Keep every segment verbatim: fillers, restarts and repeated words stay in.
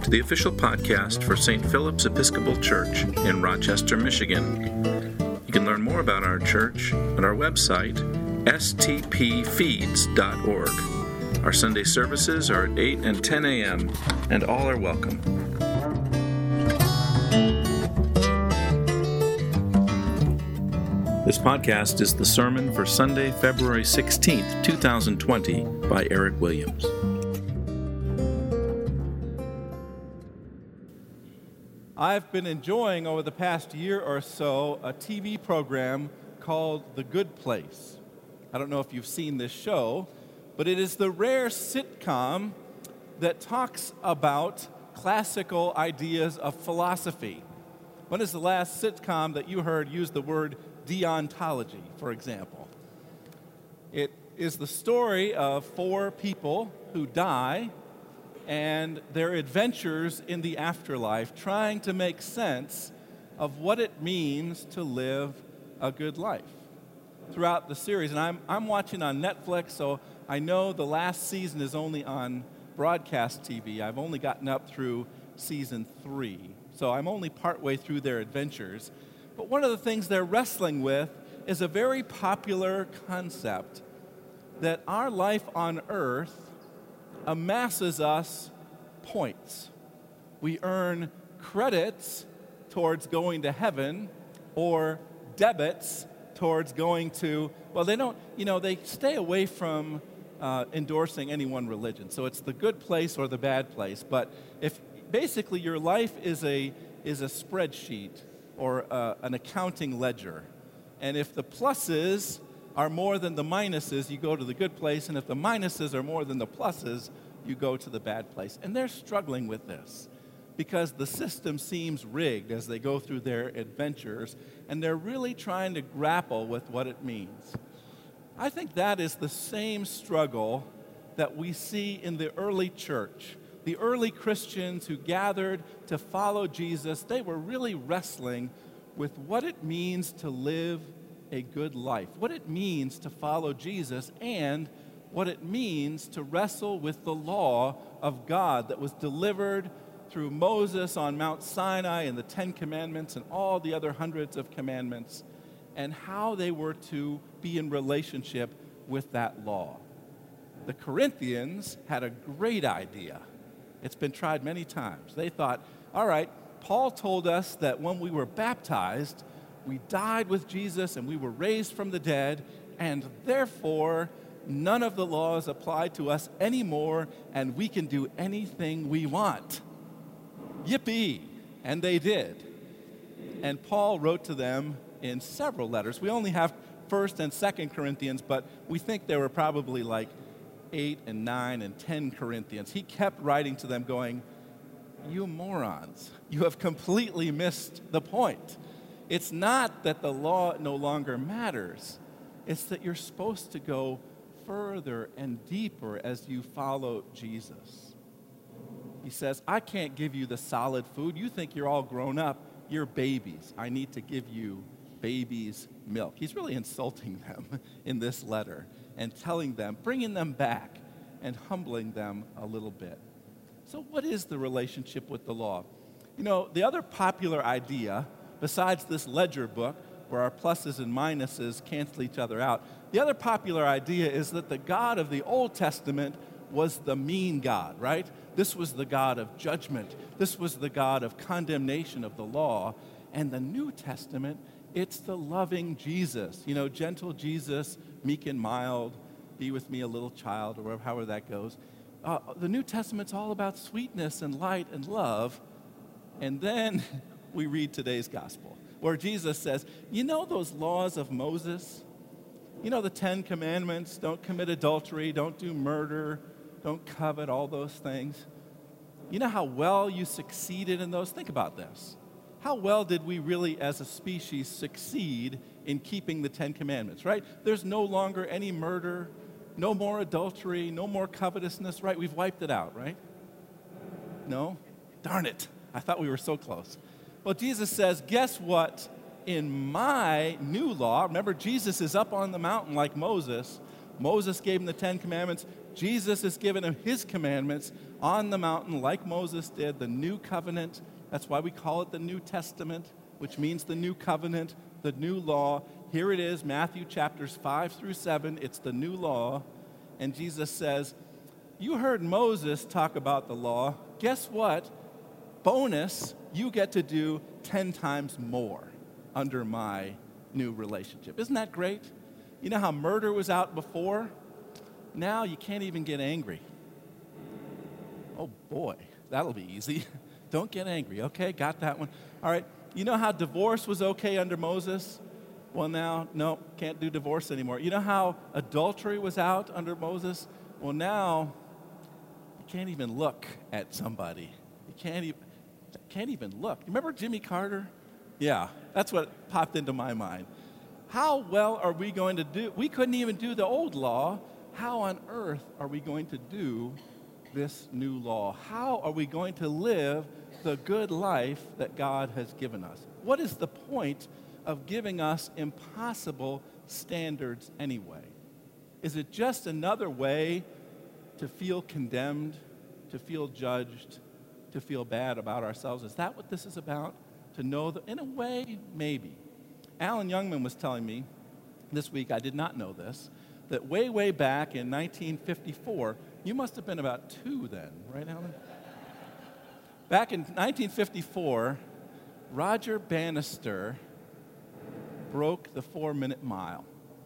to the official podcast for Saint Philip's Episcopal Church in Rochester, Michigan. You can learn more about our church at our website, s t p feeds dot org. Our Sunday services are at eight and ten a.m., and all are welcome. This podcast is the sermon for Sunday, February sixteenth, twenty twenty, by Eric Williams. I've been enjoying over the past year or so a T V program called The Good Place. I don't know if you've seen this show, but it is the rare sitcom that talks about classical ideas of philosophy. When is the last sitcom that you heard use the word deontology, for example? It is the story of four people who die and their adventures in the afterlife, trying to make sense of what it means to live a good life throughout the series. And I'm, I'm watching on Netflix, so I know the last season is only on broadcast T V. I've only gotten up through season three, so I'm only partway through their adventures. But one of the things they're wrestling with is a very popular concept that our life on earth amasses us points. We earn credits towards going to heaven or debits towards going to, well, they don't, you know, they stay away from uh, endorsing any one religion. So it's the good place or the bad place. But if basically your life is a is a spreadsheet or uh, an accounting ledger, and if the pluses are more than the minuses, you go to the good place, and if the minuses are more than the pluses, you go to the bad place. And they're struggling with this because the system seems rigged as they go through their adventures, and they're really trying to grapple with what it means. I think that is the same struggle that we see in the early church. The early Christians who gathered to follow Jesus, they were really wrestling with what it means to live a good life, what it means to follow Jesus, and what it means to wrestle with the law of God that was delivered through Moses on Mount Sinai and the Ten Commandments and all the other hundreds of commandments, and how they were to be in relationship with that law. The Corinthians had a great idea. It's been tried many times. They thought, all right, Paul told us that when we were baptized, we died with Jesus and we were raised from the dead, and therefore none of the laws apply to us anymore, and we can do anything we want. Yippee! And they did. And Paul wrote to them in several letters. We only have First and Second Corinthians, but we think there were probably like eight and nine and ten Corinthians. He kept writing to them going, you morons, you have completely missed the point. It's not that the law no longer matters. It's that you're supposed to go further and deeper as you follow Jesus. He says, I can't give you the solid food. You think you're all grown up. You're babies. I need to give you babies' milk. He's really insulting them in this letter and telling them, bringing them back and humbling them a little bit. So what is the relationship with the law? You know, the other popular idea, besides this ledger book, where our pluses and minuses cancel each other out, the other popular idea is that the God of the Old Testament was the mean God, right? This was the God of judgment. This was the God of condemnation of the law. And the New Testament, it's the loving Jesus, you know, gentle Jesus, meek and mild, be with me a little child, or whatever, however that goes. Uh, the New Testament's all about sweetness and light and love. And then we read today's gospel, where Jesus says, you know those laws of Moses? You know the Ten Commandments, don't commit adultery, don't do murder, don't covet, all those things. You know how well you succeeded in those? Think about this. How well did we really as a species succeed in keeping the Ten Commandments, right? There's no longer any murder, no more adultery, no more covetousness, right? We've wiped it out, right? No? Darn it. I thought we were so close. Well, Jesus says, guess what? In my new law, remember Jesus is up on the mountain like Moses, Moses gave him the Ten Commandments. Jesus has given him his commandments on the mountain like Moses did, the new covenant. That's why we call it the New Testament, which means the new covenant, the new law. Here it is, Matthew chapters five through seven. It's the new law. And Jesus says, you heard Moses talk about the law. Guess what? Bonus, you get to do ten times more under my new relationship. Isn't that great? You know how murder was out before? Now you can't even get angry. Oh boy, that'll be easy. Don't get angry, okay? Got that one. All right, you know how divorce was okay under Moses? Well, now, no, can't do divorce anymore. You know how adultery was out under Moses? Well, now, you can't even look at somebody. You can't even, can't even look. You remember Jimmy Carter? Yeah, that's what popped into my mind. How well are we going to do? We couldn't even do the old law. How on earth are we going to do this new law? How are we going to live the good life that God has given us? What is the point of giving us impossible standards anyway? Is it just another way to feel condemned, to feel judged, to feel bad about ourselves? Is that what this is about? To know that, in a way, maybe. Alan Youngman was telling me this week, I did not know this, that way, way back in nineteen fifty-four, you must have been about two then, right, Alan? Back in nineteen fifty-four, Roger Bannister broke the four-minute mile,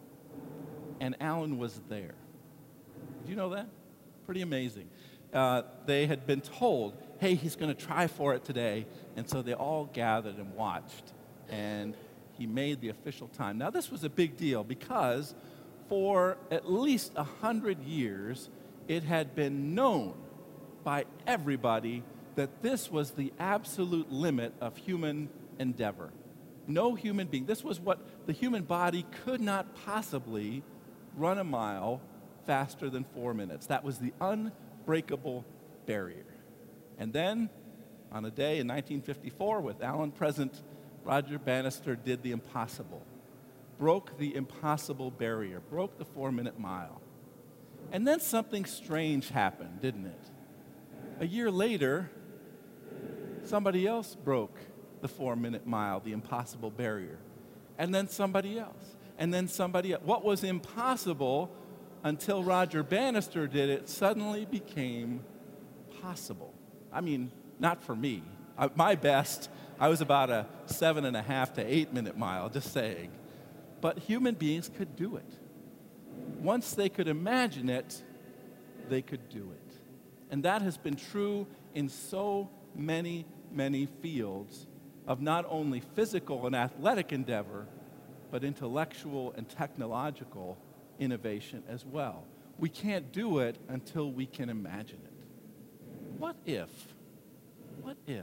and Alan was there. Did you know that? Pretty amazing. Uh, they had been told, hey, he's going to try for it today, and so they all gathered and watched, and he made the official time. Now, this was a big deal because for at least a hundred years, it had been known by everybody that this was the absolute limit of human endeavor. No human being, this was what the human body could not possibly run a mile faster than four minutes. That was the unbreakable barrier. And then, on a day in nineteen fifty-four, with Alan present, Roger Bannister did the impossible, broke the impossible barrier, broke the four-minute mile. And then something strange happened, didn't it? A year later, somebody else broke the four-minute mile, the impossible barrier. And then somebody else. And then somebody else. What was impossible until Roger Bannister did it suddenly became possible. I mean, not for me. I, my best, I was about a seven and a half to eight minute mile, just saying. But human beings could do it. Once they could imagine it, they could do it. And that has been true in so many, many fields of not only physical and athletic endeavor, but intellectual and technological innovation as well. We can't do it until we can imagine it. What if, what if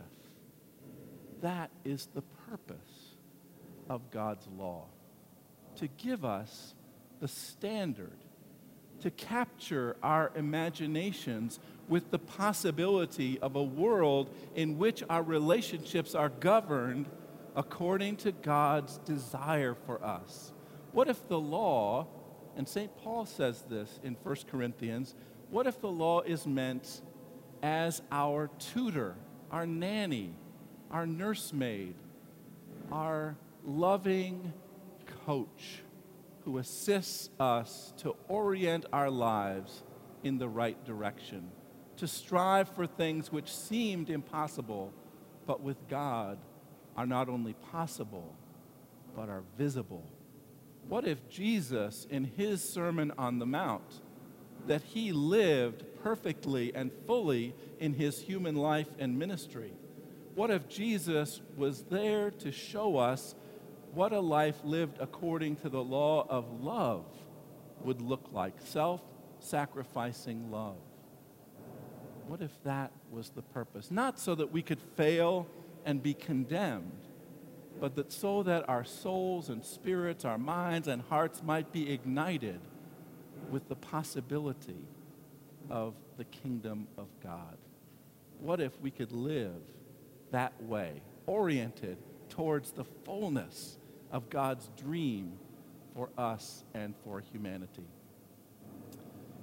that is the purpose of God's law? To give us the standard, to capture our imaginations with the possibility of a world in which our relationships are governed according to God's desire for us. What if the law, and Saint Paul says this in First Corinthians, what if the law is meant as our tutor, our nanny, our nursemaid, our loving coach who assists us to orient our lives in the right direction, to strive for things which seemed impossible, but with God are not only possible, but are visible? What if Jesus, in his Sermon on the Mount, that he lived perfectly and fully in his human life and ministry, what if Jesus was there to show us what a life lived according to the law of love would look like, self-sacrificing love? What if that was the purpose? Not so that we could fail and be condemned, but that so that our souls and spirits, our minds and hearts might be ignited with the possibility of the kingdom of God. What if we could live that way, oriented towards the fullness of God's dream for us and for humanity?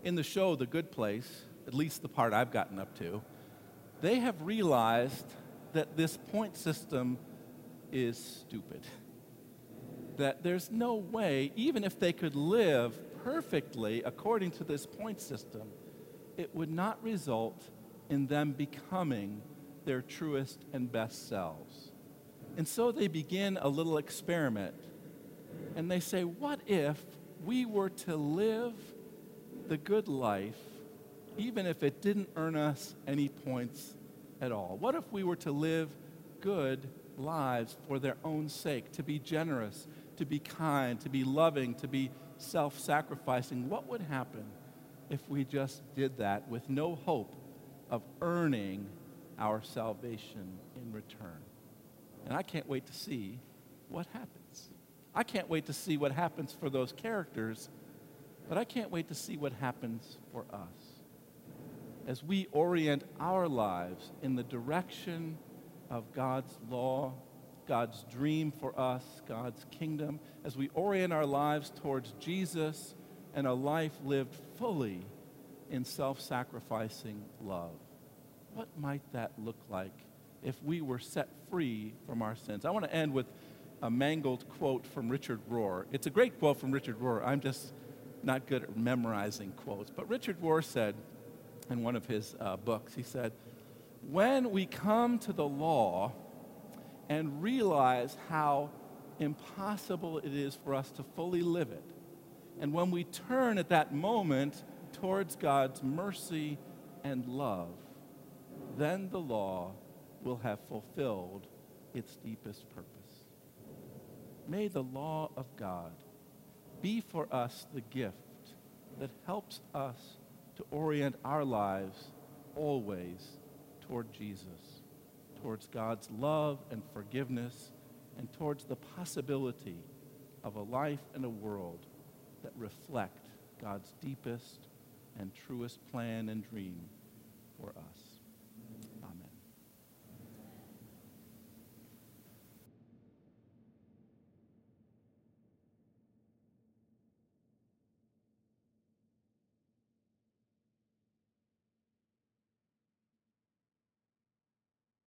in the show The Good Place, at least the part I've gotten up to, they have realized that this point system is stupid. That there's no way, even if they could live perfectly according to this point system, it would not result in them becoming their truest and best selves. And so they begin a little experiment. And they say, what if we were to live the good life, even if it didn't earn us any points at all? What if we were to live good lives for their own sake, to be generous, to be kind, to be loving, to be self-sacrificing? What would happen if we just did that with no hope of earning our salvation in return? And I can't wait to see what happens. I can't wait to see what happens for those characters, but I can't wait to see what happens for us as we orient our lives in the direction of God's law, God's dream for us, God's kingdom, as we orient our lives towards Jesus and a life lived fully in self-sacrificing love. What might that look like if we were set free from our sins? I want to end with a mangled quote from Richard Rohr. It's a great quote from Richard Rohr. I'm just not good at memorizing quotes. But Richard Rohr said in one of his uh, books, he said, when we come to the law and realize how impossible it is for us to fully live it, and when we turn at that moment towards God's mercy and love, then the law will have fulfilled its deepest purpose. May the law of God be for us the gift that helps us to orient our lives always toward Jesus, towards God's love and forgiveness, and towards the possibility of a life and a world that reflect God's deepest and truest plan and dream for us.